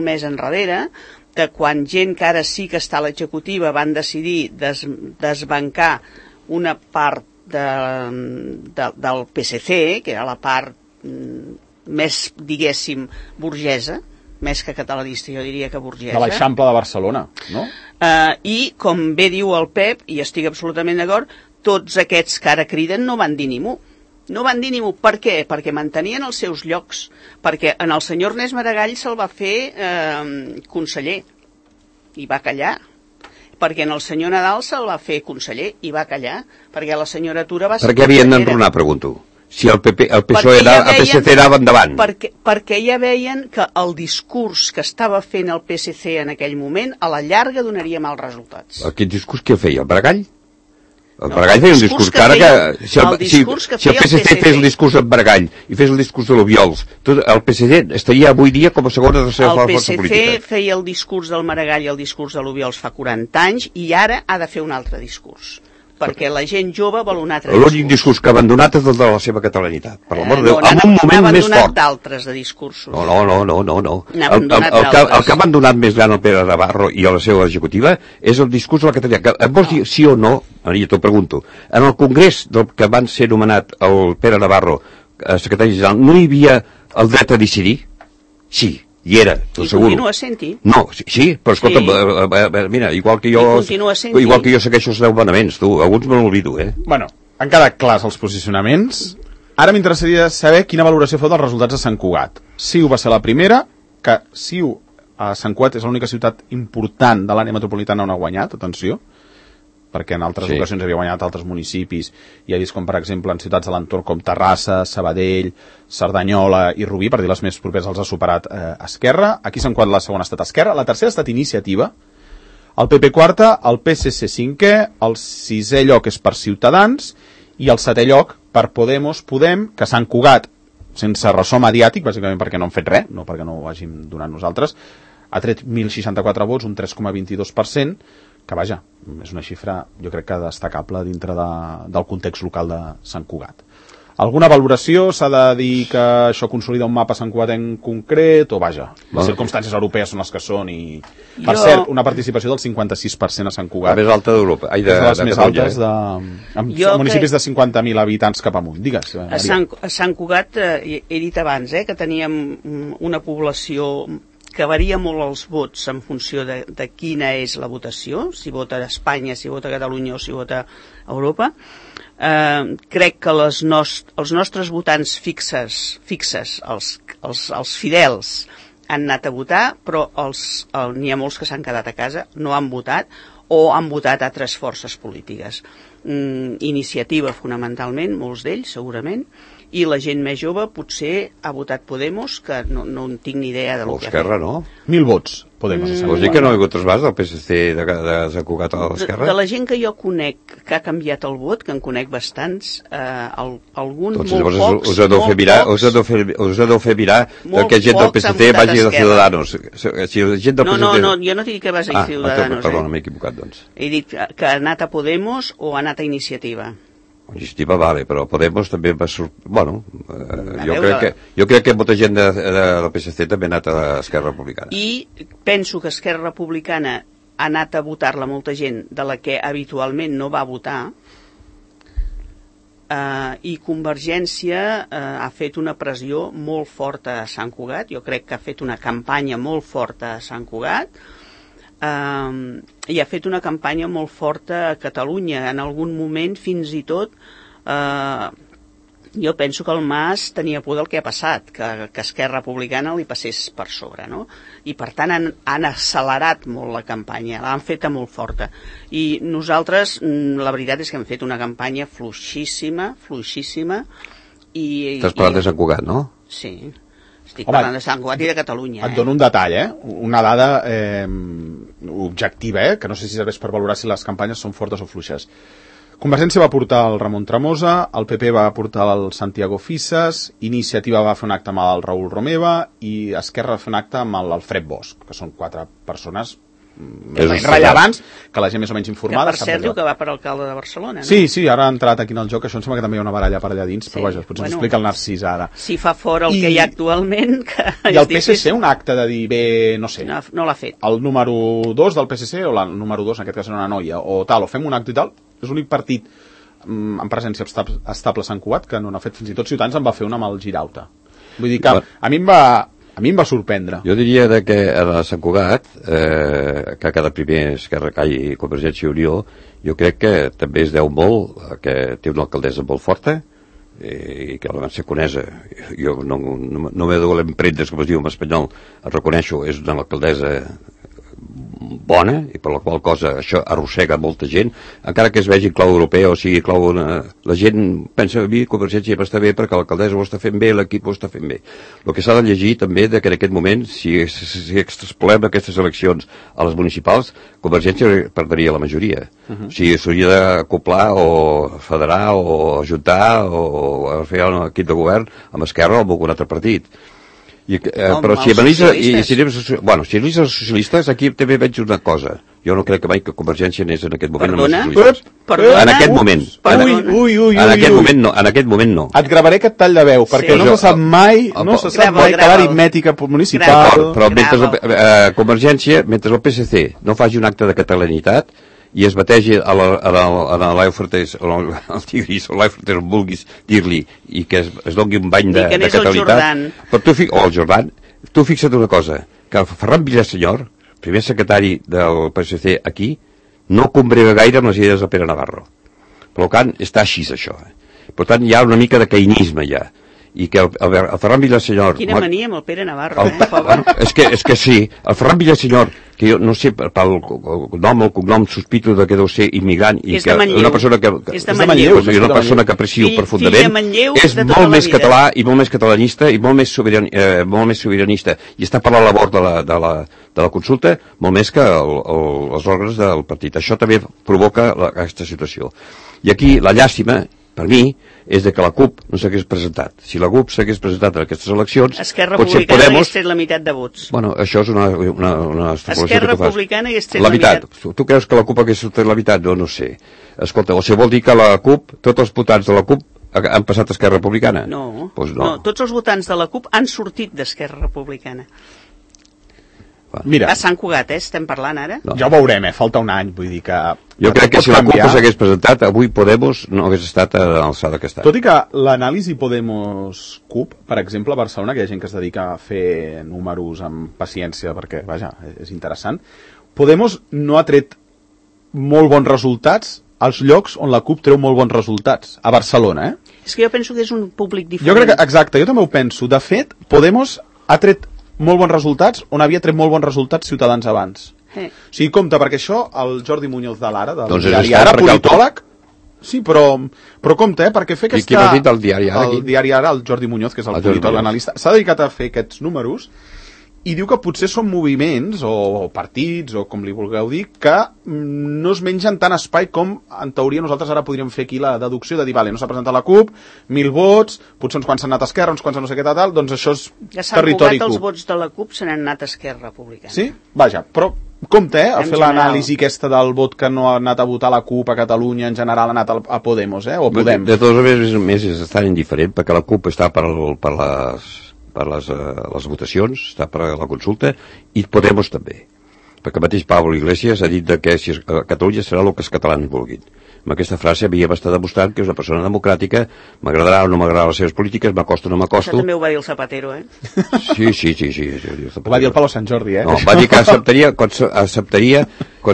[SPEAKER 3] de quan gent que ara sí que està a l'executiva van decidir desbancar una part del PSC, que era la part més, diguéssim, burgesa, més que catalanista, jo diria que burgesa.
[SPEAKER 1] De l'Eixample de Barcelona, no?
[SPEAKER 3] I, com bé diu el Pep, i estic absolutament d'acord, tots aquests que ara criden no van dir ni mu. No van dir ni mu. Per què? Perquè mantenien els seus llocs. Perquè en el senyor Ernest Maragall se'l va fer conseller i va callar. Perquè en el senyor Nadal se'l va fer conseller i va callar. Perquè la senyora Tura va ser...
[SPEAKER 2] Per què havien d'enronar, pregunto? Si el PSOE, el PSC anava endavant.
[SPEAKER 3] Perquè ja veien que el discurs que estava fent el PSC en aquell moment a la llarga donaria mals resultats.
[SPEAKER 2] Aquest discurs que el feia? El Maragall? El Maragall feia un discurs que ara que... Si el PSC fes el discurs del Maragall i fes el discurs de l'Obiols, el PSC estaria avui dia com a segona o tercera força política.
[SPEAKER 3] El PSC feia el discurs del Maragall i el discurs de l'Obiols fa 40 anys i ara ha de fer un altre discurs. perquè la gent jove vol un altre discurs.
[SPEAKER 2] L'únic discurs que ha abandonat és el de la seva catalanitat. Per l'amor de Déu,
[SPEAKER 3] en
[SPEAKER 2] un moment més
[SPEAKER 3] abandonat
[SPEAKER 2] fort.
[SPEAKER 3] d'altres de discursos.
[SPEAKER 2] No.
[SPEAKER 3] El
[SPEAKER 2] que ha abandonat més gran el Pere Navarro i a la seva executiva és el discurs de la catalanitat. Em vols dir sí o no? Ara jo t'ho pregunto. En el congrés del que van ser nomenat el Pere Navarro secretari general, no hi havia el dret a decidir? Sí, hi era,
[SPEAKER 3] I
[SPEAKER 2] segur.
[SPEAKER 3] continua sent-hi.
[SPEAKER 2] No, sí, però escolta, sí. Mira, igual que jo segueixo els 10 manaments, tu, alguns me n'olvido,
[SPEAKER 1] Bueno, han quedat clars els posicionaments. Ara m'interessaria saber quina valoració feu dels resultats de Sant Cugat. Siu va ser la primera, que Siu a Sant Cugat és l'única ciutat important de l'àrea metropolitana on ha guanyat, atenció, perquè en altres ocasions havia guanyat altres municipis, i ha vist com, per exemple, en ciutats de l'entorn com Terrassa, Sabadell, Cerdanyola i Rubí, per dir les més properes, els ha superat Esquerra. Aquí Sant Cugat la segona ha estat Esquerra, la tercera ha estat Iniciativa, el PP quarta, el PSC cinquè, el sisè lloc és per Ciutadans, i el setè lloc per Podem, que Sant Cugat, sense ressò mediàtic, bàsicament perquè no han fet res, no perquè no ho hàgim donat nosaltres, ha tret 1.064 vots, un 3,22%, que vaja, és una xifra jo crec que destacable dintre del context local de Sant Cugat. Alguna valoració? S'ha de dir que això consolida un mapa Sant Cugat en concret, o vaja, les circumstàncies europees són les que són i... Per cert, una participació del 56% a Sant Cugat.
[SPEAKER 2] La més alta d'Europa.
[SPEAKER 1] És de les més altes amb municipis de 50.000 habitants cap amunt. Digues,
[SPEAKER 3] a Sant Cugat, he dit abans, que teníem una població que varia molt els vots en funció de quina és la votació, si vota a Espanya, si vota a Catalunya o si vota a Europa. Crec que els nostres votants fixes, els fidels, han anat a votar, però n'hi ha molts que s'han quedat a casa, no han votat, o han votat altres forces polítiques. Iniciativa, fonamentalment, molts d'ells, segurament, i la gent més jove potser ha votat Podemos, que no en tinc ni idea de lo que ha fet.
[SPEAKER 2] L'Esquerra, no?
[SPEAKER 1] 1.000 vots, Podemos.
[SPEAKER 2] Vols dir que no hi ha hagut trasbàs del PSC de Sant Cugat a l'Esquerra?
[SPEAKER 3] De la gent que jo conec, que ha canviat el vot, que en conec bastants, alguns
[SPEAKER 2] doncs,
[SPEAKER 3] molt pocs,
[SPEAKER 2] us heu de fer mirar que gent del PSC vagi a Ciudadanos.
[SPEAKER 3] No, jo no dic que vagi a Ciudadanos.
[SPEAKER 2] Perdona, m'he equivocat, doncs.
[SPEAKER 3] He dit que ha anat a Podemos o ha anat a Iniciativa.
[SPEAKER 2] Iniciativa vale, però Podemos també va bueno, jo crec que molta gent del PSC també ha anat a l'Esquerra Republicana.
[SPEAKER 3] I penso que Esquerra Republicana ha anat a votar-la molta gent de la que habitualment no va votar, i Convergència ha fet una pressió molt forta a Sant Cugat. Jo crec que ha fet una campanya molt forta a Sant Cugat, i ha fet una campanya molt forta a Catalunya. En algun moment, fins i tot, jo penso que el Mas tenia por del que ha passat, que Esquerra Republicana li passés per sobre, no? I per tant han accelerat molt la campanya, l'han feta molt forta. I nosaltres, la veritat és que hem fet una campanya fluixíssima,
[SPEAKER 2] Estàs parlant de Sant Cugat, no?
[SPEAKER 3] Sí. Estic parlant de Sant Cugat i de Catalunya.
[SPEAKER 1] Et dono un detall, una dada objectiva, que no sé si serveix per valorar si les campanyes són fortes o fluixes. Convergència va portar el Ramon Tremosa, el PP va portar el Santiago Fisas, Iniciativa va fer un acte amb el Raül Romeva i Esquerra va fer un acte amb l'Alfred Bosch, que són 4 persones rellevants, que la gent més o menys informada.
[SPEAKER 3] Que per cert diu que va per alcalde de Barcelona, no?
[SPEAKER 1] Sí, ara ha entrat aquí en el joc, això em sembla que també hi ha una baralla per allà dins, però vaja, potser ens explica el Narcís ara.
[SPEAKER 3] Si fa fora el que hi ha actualment...
[SPEAKER 1] I el PSC un acte de dir, bé, no sé...
[SPEAKER 3] No l'ha fet.
[SPEAKER 1] El número 2 del PSC, o el número 2, en aquest cas era una noia, o tal, o fem un acte i tal, és l'únic partit en presència estable a Sant Cugat que no n'ha fet, fins i tot Ciutadans en va fer una amb el Girauta. Vull dir que a mi em va sorprendre.
[SPEAKER 2] Jo diria que a Sant Cugat, que cada primer Esquerra i Convergència i Unió, jo crec que també es deu molt que té una alcaldessa molt forta i que la van ser conesa. Jo no m'he de l'empremtes, com es diu en espanyol, el reconeixo, és una alcaldessa bona, i per la qual cosa això arrossega molta gent, encara que es vegi clau europea, o sigui, la gent pensa, a mi Convergència va estar bé perquè l'alcaldessa ho està fent bé, l'equip ho està fent bé. El que s'ha de llegir també que en aquest moment, si extrapolem aquestes eleccions a les municipals, Convergència perdria la majoria. O sigui, s'hauria d'acoplar o federar o ajuntar o fer un equip de govern amb Esquerra o amb algun altre partit. però si analitza els socialistes, aquí també veig una cosa. Jo no crec que mai que Convergència anés en aquest moment amb els socialistes. En aquest moment. En aquest moment no.
[SPEAKER 1] Et gravaré aquest tall de veu, perquè no se sap mai que l'aritmètica municipal...
[SPEAKER 2] Però mentre Convergència, mentre el PSC no faci un acte de catalanitat i es bategi a l'Eufrates, al Tigris, o l'Eufrates, on vulguis dir-li, i que es doni un bany de catalanitat... O el Jordan. Tu fixa't una cosa, que el Ferran Villasenyor, primer secretari del PSC aquí, no combrega gaire amb les idees de Pere Navarro. Per tant, està així, això. Per tant, hi ha una mica de caïnisme, ja. I que el Ferran Villasenyor...
[SPEAKER 3] Quina mania amb el Pere Navarro,
[SPEAKER 2] És que sí, el Ferran Villasenyor, que jo no sé, pel nom, el cognom, sospito de que deu ser immigrant, i que una persona que...
[SPEAKER 3] És de Manlleu.
[SPEAKER 2] Una persona que aprecio profundament, és molt més català i molt més catalanista i molt més sobiranista, i està per la labor de la consulta molt més que els òrgans del partit. Això també provoca aquesta situació. I aquí la llàstima, per mi, és de que la CUP no s'hagués presentat. Si la CUP s'hagués presentat en aquestes eleccions...
[SPEAKER 3] Esquerra Republicana hagués tret la meitat de vots.
[SPEAKER 2] Bueno, això és una extrapolació
[SPEAKER 3] Esquerra Republicana hagués tret la meitat.
[SPEAKER 2] Tu creus que la CUP hagués tret la meitat? No sé. Escolta, o sigui, vol dir que la CUP, tots els votants de la CUP han passat a Esquerra Republicana?
[SPEAKER 3] No.
[SPEAKER 2] Pues no.
[SPEAKER 3] Tots els votants de la CUP han sortit d'Esquerra Republicana.
[SPEAKER 1] Mira,
[SPEAKER 3] a Sant Cugat, estem parlant ara?
[SPEAKER 1] No. Ja ho veurem, falta un any, vull dir que...
[SPEAKER 2] Jo crec que si la CUP s'hagués presentat, avui Podemos no hagués estat a l'alçada que està.
[SPEAKER 1] Tot i que l'anàlisi Podemos-CUP, per exemple, a Barcelona, que hi ha gent que es dedica a fer números amb paciència, perquè, vaja, és interessant, Podemos no ha tret molt bons resultats als llocs on la CUP treu molt bons resultats, a Barcelona,
[SPEAKER 3] És que jo penso que és un públic diferent.
[SPEAKER 1] Jo crec que, exacte, jo també ho penso. De fet, Podemos ha tret molt bons resultats on havia tret molt bons resultats Ciutadans abans. O sigui, compte, perquè això, el Jordi Muñoz de l'Ara, del diari Ara, politòleg, sí, però compte, perquè fer aquesta...
[SPEAKER 2] I qui m'ha dit el diari Ara?
[SPEAKER 1] El diari Ara, el Jordi Muñoz, que és el politòleg analista, s'ha dedicat a fer aquests números i diu que potser són moviments o partits, o com li vulgueu dir, que no es mengen tant espai com, en teoria, nosaltres ara podríem fer aquí la deducció de dir, vale, no s'ha presentat la CUP, 1.000 vots, potser uns quants s'han anat a Esquerra, uns quants a no sé què tal, doncs això és territori CUP.
[SPEAKER 3] Els vots de la CUP se n'han anat a Esquerra Republicana.
[SPEAKER 1] Sí? Vaja, però compte, a fer l'anàlisi aquesta del vot que no ha anat a votar la CUP a Catalunya, en general ha anat a Podemos, o Podem.
[SPEAKER 2] De totes maneres, més és estar indiferent, perquè la CUP està per les votacions, està per la consulta, i Podemos també. Perquè mateix Pablo Iglesias ha dit que si Catalunya serà el que els catalans vulguin. Amb aquesta frase havia estat demostrant que és una persona democràtica, m'agradarà o no m'agradarà les seves polítiques, m'acosto o no m'acosto.
[SPEAKER 3] Això també ho va dir el Zapatero,
[SPEAKER 2] Sí.
[SPEAKER 1] Ho va dir el Palo Sant Jordi,
[SPEAKER 2] No, va dir que acceptaria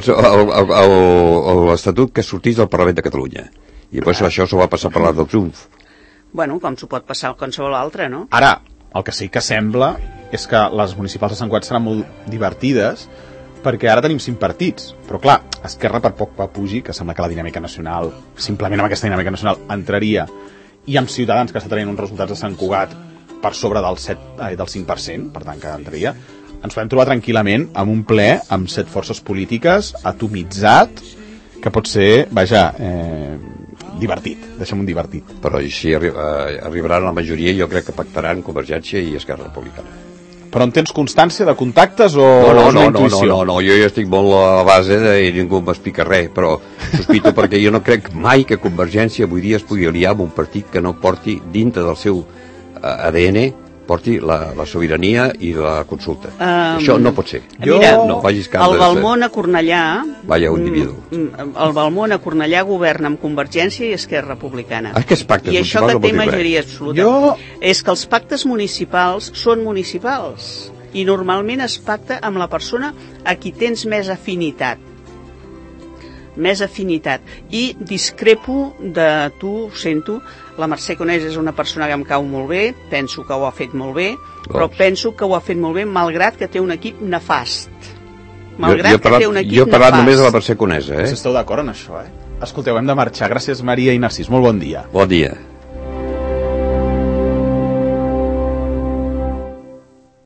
[SPEAKER 2] l'Estatut que sortís del Parlament de Catalunya. I després això s'ho va passar per l'Arc del Triomf.
[SPEAKER 3] Bueno, com s'ho pot passar qualsevol altre, no?
[SPEAKER 1] Ara, el que sí que sembla és que les municipals de Sant Cugat seran molt divertides, perquè ara tenim 5 partits, però clar, Esquerra per poc va pugi, que sembla que la dinàmica nacional, simplement amb aquesta dinàmica nacional, entraria, i amb Ciutadans, que està tenint uns resultats de Sant Cugat per sobre del 5%, per tant que entraria, ens podem trobar tranquil·lament amb un ple amb 7 forces polítiques, atomitzat, que pot ser, vaja, divertit, deixem un divertit.
[SPEAKER 2] Però si arribaran a la majoria, jo crec que pactaran Convergència i Esquerra Republicana.
[SPEAKER 1] Però en tens constància de contactes o és una intuïció?
[SPEAKER 2] No, jo estic molt a la base i ningú m'explica res, però sospito perquè jo no crec mai que Convergència avui dia es pugui aliar amb un partit que no porti dintre del seu ADN porti la sobirania i la consulta. Això no pot ser.
[SPEAKER 3] Mira,
[SPEAKER 2] no facis cas
[SPEAKER 3] el Balmón a Cornellà...
[SPEAKER 2] Vaya, un individu.
[SPEAKER 3] El Balmón a Cornellà governa amb Convergència i Esquerra Republicana.
[SPEAKER 2] Que els pactes
[SPEAKER 3] I això que té majoria absoluta. És que els pactes municipals són municipals i normalment es pacta amb la persona a qui tens més afinitat. I discrepo de tu, sento, la Mercè Conés és una persona que em cau molt bé, penso que ho ha fet molt bé, però penso que ho ha fet molt bé malgrat que té un equip nefast.
[SPEAKER 2] Jo he parlat només de la Mercè Conés,
[SPEAKER 1] Si esteu d'acord en això, Escolteu, hem de marxar. Gràcies, Maria i Narcís. Molt bon dia.
[SPEAKER 2] Bon dia.